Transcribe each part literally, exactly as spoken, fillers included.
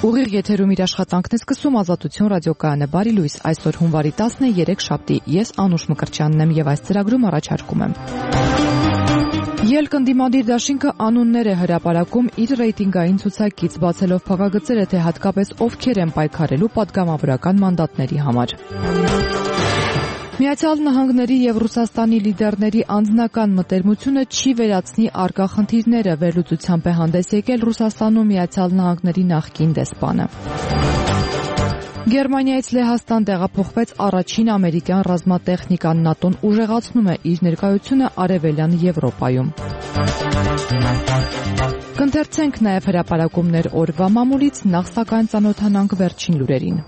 Ուղիղ եթերում իր աշխատանքն է սկսում Ազատություն ռադիոկայանը։ Բարի լույս, այսօր հունվարի տասն է, երեք շաբթի։ Ես Անուշ Մկրտչյանն եմ եւ այս ծրագրում առաջարկում եմ. Ելք ընդդիմադիր դաշինքը անուններ է հրապարակում իր ռեյտինգային ցուցակից, բացելով փակագծերը, թե հատկապես ովքեր են պայքարելու պատգամավորական մանդատների համար։ Միացյալ Նահանգների եւ Ռուսաստանի լիդերների անձնական մտերմությունը չի վերացնի առկա խնդիրները, վերլուծությամբ է հանդես եկել Ռուսաստանում Միացյալ Նահանգների նախկին դեսպանը։ Գերմանիայից Լեհաստան տեղափոխվեց առաջին ամերիկյան ռազմատեխնիկան, ՆԱՏՕ-ն ուժեղացնում է իր ներկայությունը Արևելյան Եվրոպայում։ Կընթերցենք նաև հրապարակումներ օրվա մամուլից, նախ սակայն ծանոթանանք վերջին լուրերին։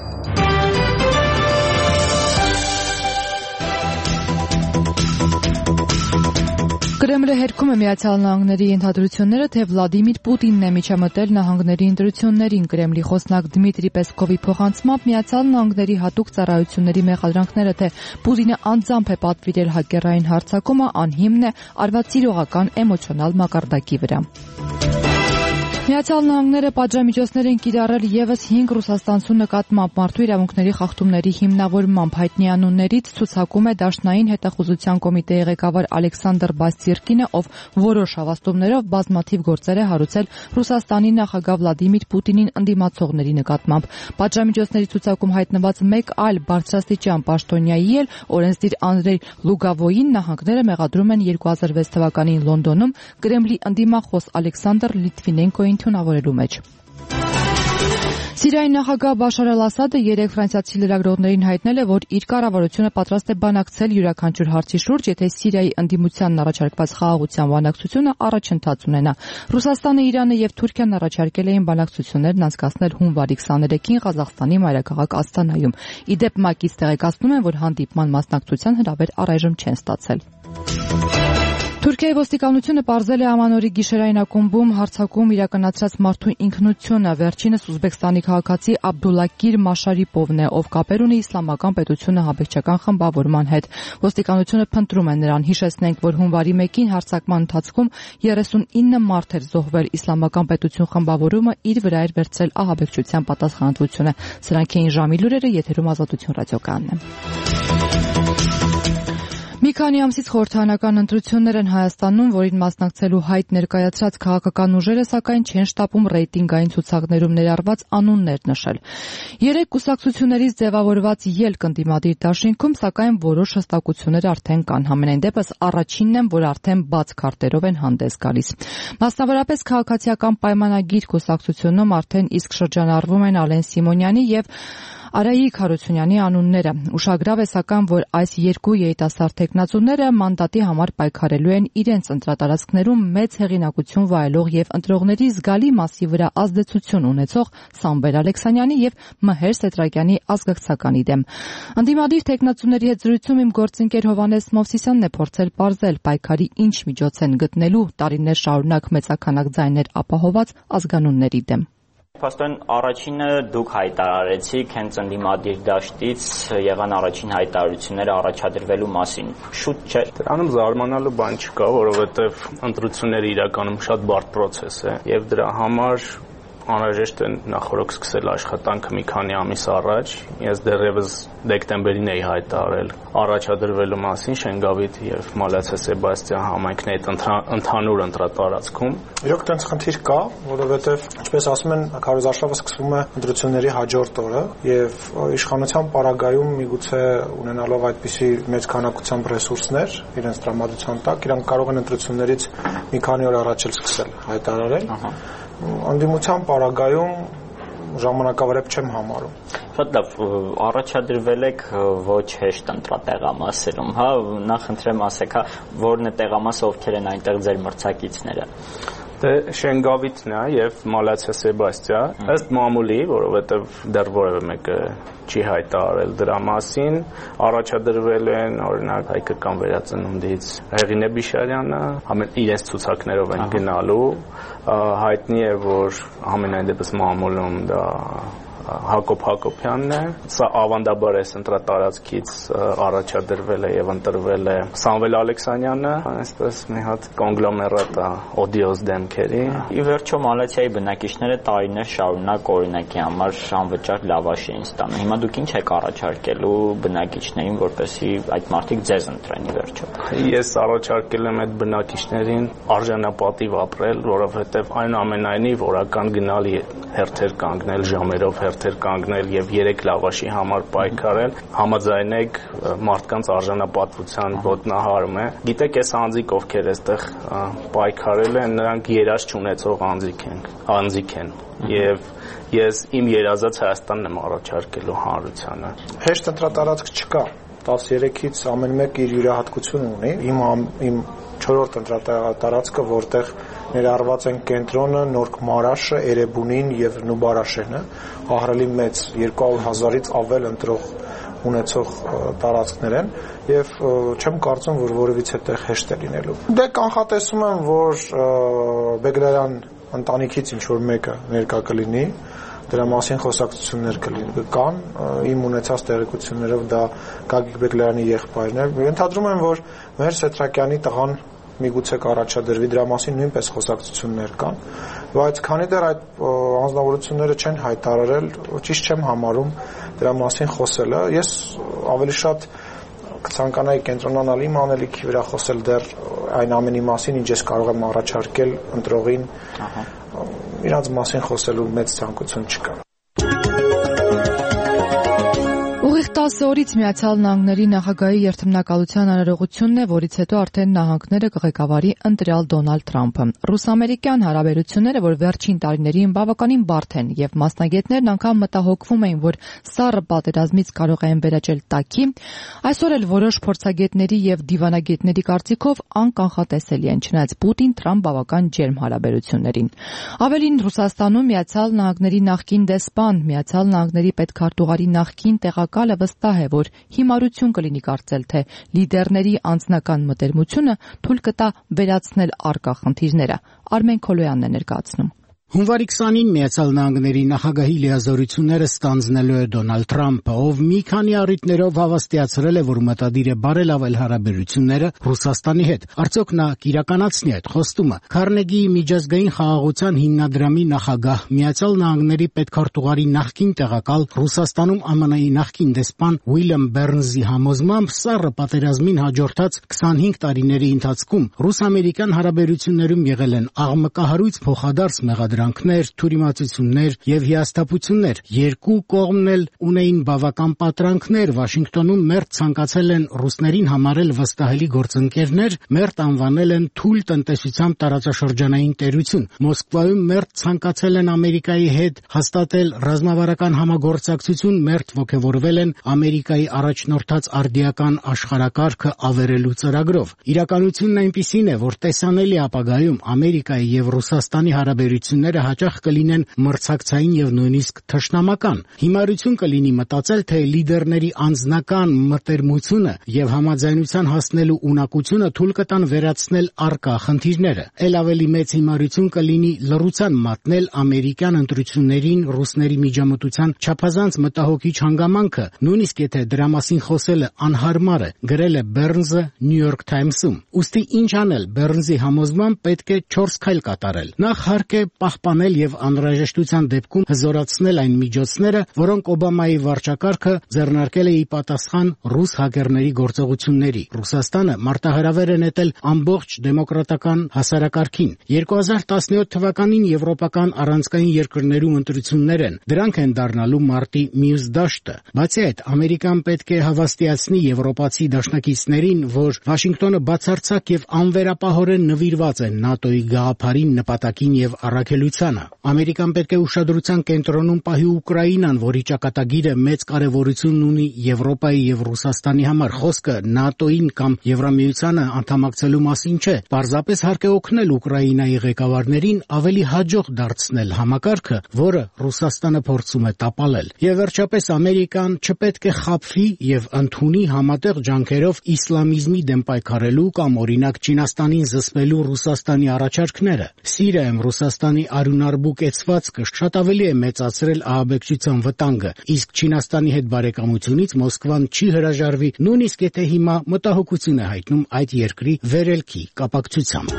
Կրեմլը հերքում է Միացյալ Նահանգների ենթադրությունները, թե Վլադիմիր Պուտինն է միջամտել նահանգների ընտրություններին։ Կրեմլի խոսնակ Դմիտրի Պեսկովի փոխանցմամբ Միացյալ Նահանգների հատուկ ծառայությունների մեղադրանքները, թե Պուտինը անձամբ է պատվիրել հակերային հարձակումը, անհիմն է, արված իրողական էմոցիոնալ մակարդակի վրա։ Միացյալ Նահանգները պատժամիջոցներ են կիրառել եւս հինգ ռուսաստանցու նկատմամբ մարդու իրավունքների խախտումների հիմնավորմամբ հայտնի անուններից ցուցակում է Դաշնային հետախուզության կոմիտեի ղեկավար Ալեքսանդր Բաստիրկինը, ով որոշ հավաստումներով բազմաթիվ գործեր է հարուցել Ռուսաստանի նախագահ Վլադիմիր Պուտինին ընդդիմացողների նկատմամբ։ Պատժամիջոցների ցուցակում հայտնված մեկ այլ բարձրաստիճան պաշտոնյայի էլ օրենսդիր Անդրեյ Լուգավոյին նահանգները մեղադրում են երկու հազար վեց թվականին Լոնդոնում Կրեմլի ընդդիմախոս Ալեքսանդր Լիտվինենկոյին թունավորելու մեջ։ Սիրիայի նախագահ Բաշար Ալ-Ասադը երեկ ֆրանսիացի լրագրողներին հայտնել է, որ իր կառավարությունը պատրաստ է բանակցել յուրաքանչյուր հարցի շուրջ, եթե Սիրիայի ընդդիմությանն առաջարկված խաղաղության բանակցությունը առաջընթաց ունենա։ Ռուսաստանը, Իրանը եւ Թուրքիան առաջարկել էին բանակցություններն անցկացնել հունվարի քսաներեքին Ղազախստանի մայրաքաղաք Աստանայում։ Ի դեպ, ՄԱԿ-ից տեղեկացնում են, որ հանդիպման մասնակցության հրավեր առայժմ չեն ստացել։ Թուրքիայի ոստիկանությունը պարզել է ամանորի գիշերային ակումբում հարձակում իրականացրած մարդու ինքնությունը։ Վերջինս Ուզբեկստանի քաղաքացի Աբդուլակիր Մաշարիպովն է, ով կապեր ունի իսլամական պետությունը հաբեկչական խմբավորման հետ։ Ոստիկանությունը փնտրում է նրան։ Հիշեցնենք, որ հունվարի մեկին հարձակման ընթացքում երեսունինը մարդ էր զոհվել։ Իսլամական պետություն խմբավորումը իր վրա էր վերցրել ահաբեկչության պատասխանատվությունը։ Սրանք էին ժամի լուրերը, եթերում Ազատություն ռադիոկայանն է։ Մի քանի ամսից խորհրդարանական ընտրություններ են Հայաստանում, որին մասնակցելու հայտ ներկայացրած քաղաքական ուժերը, սակայն չեն շտապում ռեյտինգային ցուցակներում ներառված անուններ նշել։ Երեք կուսակցություններից ձևավորված ելք ընդդիմադիր դաշինքում, սակայն որոշ հստակություններ արդեն կան։ Համենայն դեպս առաջինն են, որ արդեն բաց քարտերով են հանդես գալիս։ Մասնավորապես քաղաքացիական պայմանագիր կուսակցությունում արդեն իսկ շրջանառվում են Ալեն Սիմոնյանի եւ Արայիկ Հարությունյանի անունները։ Ուշագրավ է սակայն, որ այս երկու երիտասարդ տեխնացուները մանդատի համար պայքարելու են իրենց ընտրատարածքներում մեծ հեղինակություն վայելող եւ ընտրողների զգալի մասի վրա ազդեցություն ունեցող Սամվել Ալեքսանյանի եւ Մհեր Սետրակյանի ազգակցականի դեմ։ Ընդդիմադիր տեխնացուների հետ զրույցում իմ գործընկեր Հովհաննես Մովսիսյանն է փորձել պարզել պայքարի ինչ միջոց են գտնելու տարիներ շարունակ մեծաքանակ ձայներ ապահոված ազգանունների դեմ։ Փաստորեն առաջինը դուք հայտարարեցիք հենց ընդդիմադիր դաշտից եղան առաջին հայտարարությունները առաջադրվելու մասին։ Շուտ չէ։ Դրանում զարմանալու բան չկա, որովհետև ընտրությունները իրականում շատ բարդ process է եւ դրա համար անհրաժեշտ է նախորդ սկսել աշխատանքը մի քանի ամիս առաջ։ Ես դեռևս դեկտեմբերին էի հայտարարել առաջադրվելու մասին Շենգավիթ եւ Մալացիա Սեբաստիան համայնքների հետ ընդհանուր ընտրատարածքում։ Իրոք տենց խնդիր կա, որովհետեւ ինչպես ասում են, քարոզարշավը սկսվում է ընտրությունների հաջորդ օրը եւ իշխանության պարագայում միգուցե ունենալով այդպիսի մեծ քանակությամբ ռեսուրսներ իրենց տրամադրության տակ, իրանք կարող են ընտրություններից մի քանի օր առաջ էլ սկսել հայտարարել։ Անդիմության պարագայում ժամանակավրեպ չեմ համարում։ Շատ լավ, առաջադրվել եք ոչ հեշտ ընտրատեղամասերում, հա, նախ խնդրեմ ասեք, հա, որն է տեղամասը, ովքեր են այնտեղ ձեր մրցակիցները։ Դե Շենգավիթն է եւ Մալացիա Սեբաստիա, ըստ մամուլի, որովհետեւ դեռ որևէ մեկը չի հայտարարել դրա մասին, առաջադրվել են օրինակ հայկական վերածնունդից Հեղինե Բիշարյանը, ամեն իրենց ցուցակներով են գնալու, հայտնի է, որ ամենայն դեպս մամուլում դա Հակոբ Հակոբյանն է, սա ավանդաբար այս ընտրատարածքից առաջադրվել է եւ ընտրվել է Սամվել Ալեքսանյանը, այսպես մի հատ կոնգլոմերատ է օդիոզ դեմքերի։ Ի վերջո Մալաթիայի բնակիչները տարիներ շարունակ օրինակի համար անվճար լավաշ էին ստանում։ Հիմա դուք ինչ եք առաջարկելու բնակիչներին, որպեսզի այդ մարդիկ ձեզ ընտրեն ի վերջո։ Ես առաջարկել եմ այդ բնակիչներին արժանապատիվ ապրել, որովհետև այնուամենայնիվ որական գնալ հերթեր կանգնել, ժամերով հերթեր կանգնել եւ երեք լավաշի համար պայքարել, համաձայնեք մարդկանց արժանապատվության ոտնահարում է։ Գիտեք, այս անձիկ ովքեր այստեղ պայքարել են, նրանք երազ չունեցող անձիկ են, անձիկ են եւ ես իմ երազած Հայաստանն եմ առաջարկելու հանրությանը։ Հեշտ ընտրատարածք չկա։ տասներեքից ամեն մեկ իր յուրահատկություն ունի։ Իմ իմ չորրորդ ընտրատարածքը, որտեղ ներառված են կենտրոնը, Նորք Մարաշը, Էրեբունին եւ Նուբարաշենը, ահռելի մեծ երկու հարյուր հազարից ավել ընտրող ունեցող տարածքներ են եւ չեմ կարծում, որ որևիցե տեղ հեշտ է լինելու։ Դե կանխատեսում եմ, որ Բեգլարյան ընտանիքից ինչ որ մեկը ներկա կլինի, դրա մասին խոսակցություններ կան, իմ ունեցած տեղեկություններով դա Գագիկ Բեգլարյանի եղբայրն է։ Ենթադրում եմ, որ մեր Սեթրակյանի տղան միգուցե կառաջադրվի, դրա մասին նույնպես խոսակցություններ կան, բայց քանի դեռ այդ անձնավորությունները չեն հայտարարել, ճիշտ չեմ համարում դրա մասին խոսելը։ Ես ավելի շատ կցանկանայի կենտրոնանալ իմ անելիքի վրա, խոսել դեռ այն ամենի մասին, ինչ ես կարող եմ առաջարկել ընտրողին, իրանց մասին խոսելու մեծ ցանկություն չկա։ Ուղիղ տասը օրից Միացյալ Նահանգների նախագահի երթմնակալության արարողությունն է, որից հետո արդեն նահանգները կղեկավարի ընտրյալ Դոնալդ Թրամփը։ Ռուս-ամերիկյան հարաբերությունները, որ վերջին տարիներին բավականին բարդ են եւ մասնագետներն անգամ մտահոգվում էին, որ սառը պատերազմից կարող են վերաճել տաքի, այսօր էլ որոշ փորձագետների եւ դիվանագետների կարծիքով անկանխատեսելի են, չնայած Պուտին-Թրամփ բավական ջերմ հարաբերություններին։ Ավելին, Ռուսաստանում Միացյալ Նահանգների նախկին դեսպան, Միացյալ Նահանգների պետքարտուղարի նախկին տեղակալը վստահ է, որ հիմարություն կլինի կարծել, թե լիդերների անձնական մտերմությունը թույլ կտա վերացնել առկա խնդիրները։ Արմեն Քոլոյանն է ներկայացնում։ Հունվարի քսանին Միացյալ Նահանգների նախագահի լիազորությունները ստանձնելու է Դոնալդ Թրամփը, ով մի քանի առիթներով հավաստիացրել է, որ մտադիր է բարելավել հարաբերությունները Ռուսաստանի հետ։ Արդյոք նա կիրականացնի այդ խոստումը։ Քարնեգիի միջազգային խաղաղության հիմնադրամի նախագահ, Միացյալ Նահանգների պետքարտուղարի նախկին տեղակալ, Ռուսաստանում Ամն նախկին դեսպան Ուիլյամ Բերնզի համոզմամբ սառը պատերազմին հաջորդած քսանհինգ տարիների ընթացքում ռուս-ամերիկյան հարաբերություններում եղել են աղմկահարույց փոխադարձ մեղադրանքներ, թյուրիմացություններ եւ հիասթափություններ։ Երկու կողմն էլ ունեին բավական պատրանքներ։ Վաշինգտոնում մերթ ցանկացել են ռուսներին համարել վստահելի գործընկերներ, մերթ անվանել են թույլ տնտեսությամբ տարածաշրջանային տերություն։ Մոսկվայում մերթ ցանկացել են Ամերիկայի հետ հաստատել ռազմավարական համագործակցություն, մերթ ոգևորվել են Ամերիկայի առաջնորդած արդիական աշխարհակարգը ավերելու ծրագրով։ Իրականությունն այնպիսին է, որ տեսանելի ապագայում Ամերիկայի եւ Ռուսաստանի հարաբերությունները հաճախ կլինեն մրցակցային եւ նույնիսկ թշնամական։ Հիմարություն կլինի մտածել, թե լիդերների անձնական մտերմությունը եւ համաձայնության հասնելու ունակությունը թույլ կտան վերացնել առկա խնդիրները։ Էլ ավելի մեծ հիմարություն կլինի լռության մատնել ամերիկյան ընտրություններին ռուսների միջամտության չափազանց մտահոգիչ հանգամանքը, նույնիսկ եթե դրա մասին խոսելը անհարմար է, գրել է Բերնզը New York Times-ում։ Ուստի ինչ անել, Բերնզի համոզմամբ պետք է չորս քայլ կատարել։ Նախ հարկ է պահպանել եւ անհրաժեշտության դեպքում հզորացնել այն միջոցները, որոնք Օբամայի վարչակարգը ձեռնարկել է ի պատասխան ռուս հակերների գործողությունների։ Ռուսաստանը մարտահրավեր է նետել ամբողջ դեմոկրատական հասարակարգին։ երկու հազար տասնյոթ թվականին եվրոպական առանցքային երկրներում ընտրություններ են։ Դրանք են դառնալու մարտի մյուս դաշտը։ Բացի այդ, Ամերիկան պետք է հավաստիացնի եվրոպացի դաշնակիցներին, որ Վաշինգտոնը բացարձակ եւ անվերապահորեն նվիրված է ՆԱՏՕ-ի գաղափարին, նպատակին եւ առաքելությանը։ Ամերիկան պետք է ուշադրության կենտրոնում պահի Ուկրաինան, որի ճակատագիրը մեծ կարևորություն ունի Եվրոպայի եւ Ռուսաստանի համար։ Խոսքը ՆԱՏՕ-ին կամ Եվրամիությանը անդամակցելու մասին չէ։ Պարզապես հարկ է օգնել Ուկրաինայի ղեկավարներին ավելի հաջող դարձնել համակարգը, որը Ռուսաստանը փորձում է տապալել։ Եվ վերջապես Ամերիկան չպետք է խաբվի եւ ընդունի համատեղ ջանքերով իսլամիզմի դեմ պայքարելու կամ օրինակ Չինաստանին զսպելու Ռուսաստանի առաջարկները։ Սիրիայում Ռուսաստանի արյունարբուկեցվածքը շատ ավելի է մեծացրել ահաբեկչության վտանգը, իսկ Չինաստանի հետ բարեկամությունից Մոսկվան չի հրաժարվի, նույնիսկ եթե հիմա մտահոգություն է հայտնում այդ երկրի վերելքի կապակցությամբ։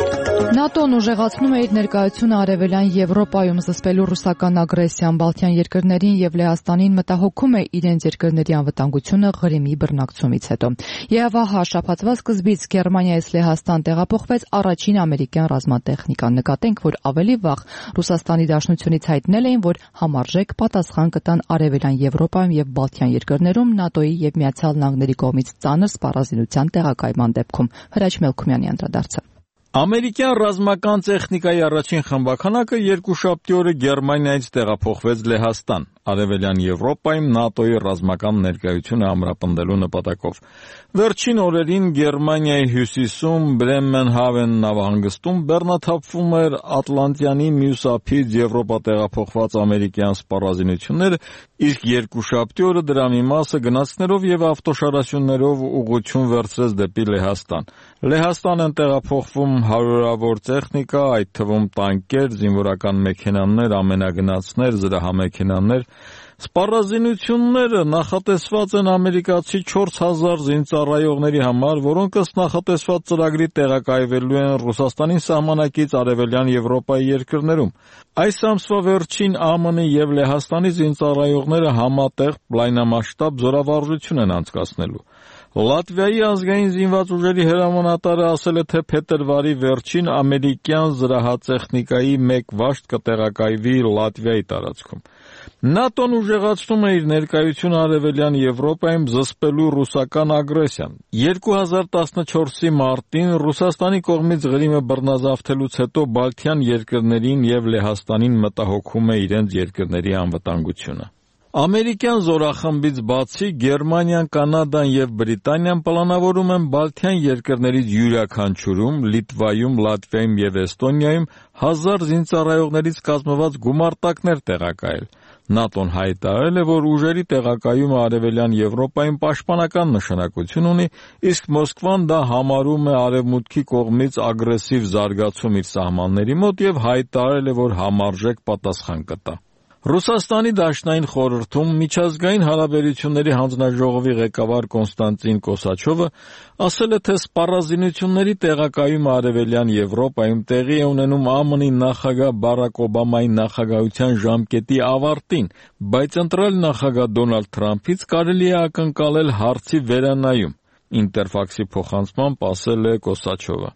ՆԱՏՕ-ն ուժեղացնում է իր ներկայությունը Արևելյան Եվրոպայում զսպելու ռուսական ագրեսիան, Բալթյան երկրներին եւ Լեհաստանին մտահոգում է իրենց երկրների անվտանգությունը Ղրիմի բռնակցումից հետո։ Եվ ահա շաբաթվա սկզբից Գերմանիայից Լեհաստան տեղափոխվեց առաջին ամերիկյան ռազմատեխնիկան։ Նկատենք, որ ավելի վաղ Ռուսաստանի Դաշնությունից հայտնել էին, որ համարժեք պատասխան կտան Արևելյան Եվրոպայում եւ Բալթյան երկրներում ՆԱՏՕ-ի եւ Միացյալ Նահանգների կողմից ծանր սպառազինության տեղակայման դեպքում։ Հրաչ Մելքումյանի անդրադարձը։ Ամերիկյան ռազմական տեխնիկայի առաջին խմբականակը երկուշաբթի օրը Գերմանիայից տեղափոխվեց Լեհաստան, Արևելյան Եվրոպայում ՆԱՏՕ-ի ռազմական ներկայությունը ամրապնդելու նպատակով։ Վերջին օրերին Գերմանիայի հյուսիսում Բրեմենհավեն նավահանգստում բեռնաթափվում էր Ատլանտյանի մյուս ափից Եվրոպա տեղափոխված ամերիկյան սպառազինությունները, իսկ երկուշաբթի օրը դրա մի մասը գնացքներով եւ ավտոշարասյուններով ուղղություն վերցրեց դեպի Լեհաստան։ Լեհաստան են տեղափոխվում հարյուրավոր տեխնիկա, այդ թվում տանկեր, զինվորական մեքենաներ, ամենագնացներ, զրահամեքենաներ։ Սպառազինությունները նախատեսված են ամերիկացի չորս հազար զինծառայողների համար, որոնք ըստ նախատեսված ծրագրի տեղակայվելու են Ռուսաստանի սահմանակից Արևելյան Եվրոպայի երկրներում։ Այս ամսվա վերջին ԱՄՆ-ի եւ Լեհաստանի զինծառայողները համատեղ լայնամասշտաբ զորավարժություն են անցկացնելու։ Լատվիայի ազգային զինված ուժերի հրամանատարը ասել է, թե փետրվարի վերջին ամերիկյան զրահատեխնիկայի մեկ վաշտ կտեղակայվի Լատվիայի տարածքում։ ՆԱՏՕ-ն ուժեղացնում է իր ներկայությունը Արևելյան Եվրոպայում զսպելու ռուսական ագրեսիան։ երկու հազար տասնչորսի մարտին Ռուսաստանի կողմից Ղրիմը բռնազավթելուց հետո Բալթյան երկրներին եւ Լեհաստանին մտահոգում է իրենց երկրների անվտանգությունը։ Ամերիկյան զորախմբից բացի Գերմանիան, Կանադան եւ Բրիտանիան պլանավորում են Բալթյան երկրներից յուրաքանչյուրում, Լիտվայում, Լատվիայում եւ Էստոնիայում հազար զինծառայողներից կազմված գումարտակներ տեղակայել։ ՆԱՏՕ-ն հայտարարել է, որ ուժերի տեղակայումը Արևելյան Եվրոպայում պաշտպանական նշանակություն ունի, իսկ Մոսկվան դա համարում է Արևմուտքի կողմից ագրեսիվ զարգացում իր սահմանների մոտ եւ հայտարարել է, որ համարժեք պատասխան կտա։ Ռուսաստանի Դաշնային խորհրդում միջազգային հարաբերությունների հանձնաժողովի ղեկավար Կոնստանտին Կոսաչովը ասել է, թե սպառազինությունների տեղակայումը Արևելյան Եվրոպայում տեղի է ունենում ԱՄՆ-ի նախագահ Բարակ Օբամայի նախագահության ժամկետի ավարտին, բայց ընտրել նախագահ Դոնալդ Թրամփից կարելի է ակնկալել հարցի վերանայում։ Ինտերֆաքսի փոխանցմամբ ասել է Կոսաչովը։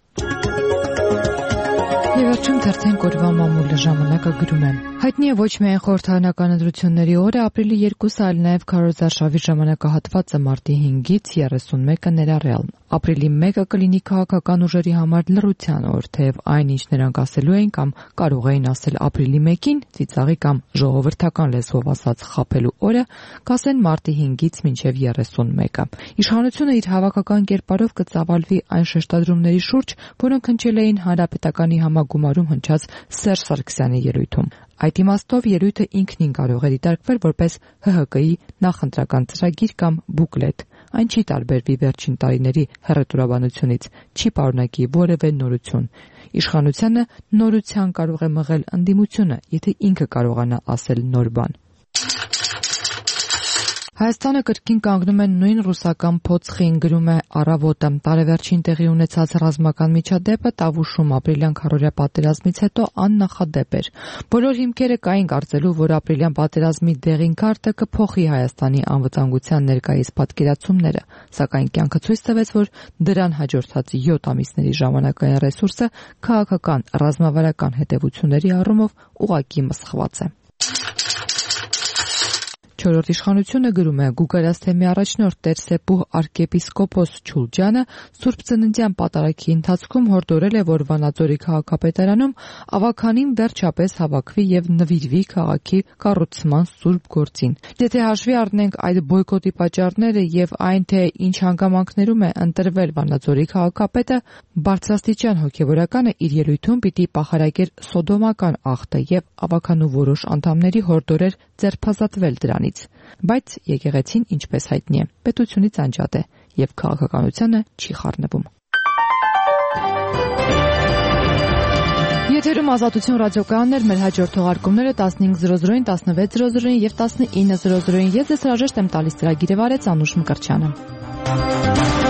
Եվերջում թերթեն կորվա մամուլը ժամանակը գրում է։ Հայտնի է ոչ միայն խորհրդարանական ընտրությունների օրը, ապրիլի երկուսը, այլ նաև քարոզարշավի ժամանակահատվածը մարտի հինգից երեսունմեկը ներառյալ։ Ապրիլի մեկը կլինի քաղաքական ուժերի համար լռության օր, թեև այն, ինչ նրանք ասելու էին կամ կարող էին ասել ապրիլի մեկին, ծիծաղի կամ ժողովրդական լեզվով ասած խաբելու օրը, կասեն մարտի հինգից մինչև երեսունմեկը։ Իշխանությունը իր հավաքական կերպարով կծավալվի այն շեշտադրումների շուրջ, որոնք հնչել էին հանրապետականի համագումարում հնչած Սերժ Սարգսյանի ելույթում։ Այդ իմաստով ելույթը ինքնին կարող է դիտարկվել որպես Հ Հ Կ-ի նախընտրական ծրագիր կամ բուկլետ։ Այն չի տարբերվի վերջին տարիների հռետորաբանությունից, չի պարունակի որևէ նորություն։ Իշխանությանը նորության կարող է մղել ընդդիմությունը, եթե ինքը կարողանա ասել նոր բան։ Հայաստանը կրկին կանգնում է նույն ռուսական փոცხին, գրում է Առավոտը։ Տարեվերջին տեղի ունեցած ռազմական միջադեպը Տավուշում ապրիլյան քառորյա պատերազմից հետո աննախադեպ էր։ Բոլոր հիմքերը կային կարծելու, որ ապրիլյան պատերազմի դեղին քարտը կփոխի Հայաստանի անվտանգության ներկայիս պատկերացումները, սակայն կյանքը ցույց տվեց, որ դրան հաջորդած յոթ ամիսների ժամանակային ռեսուրսը քաղաքական, ռազմավարական հետևությունների առումով ուղղակի մսխված է։ Չորրորդ իշխանությունը գրում է Գուգարաց թեմի առաջնորդ Տեր-Սեպուհ arczepiskopos Չուլջյանը Սուրբ Ծննդյան պատարագի ընթացքում հորդորել է, որ Վանաձորի քաղաքապետարանում ավագանին վերջապես հավաքվի եւ նվիրվի քաղաքի կառուցման սուրբ գործին։ Եթե հաշվի առնենք այդ բոյկոտի պատճառները եւ այն, թե ինչ հանգամանքներում է ընտրվել Վանաձորի քաղաքապետը, բարձրաստիճան հոգեվորականը իր ելույթում պիտի պահարակեր սոդոմական ախտը եւ ավագանու որոշ անդամների հորդորեր ձերբազատվել դրանից։ Բայց եկեղեցին, ինչպես հայտնի է, պետությունից անջատ է եւ քաղաքականությանը չի խառնվում։ Եթերում Ազատություն ռադիոկայանն էր, մեր հաջորդ թողարկումները տասնհինգ զրո զրոին, տասնվեց զրո զրոին եւ տասնինը զրո զրոին։ Ես ձեզ հրաժեշտ եմ տալիս ծրագիրը վարեց Անուշ Մկրտչյանը։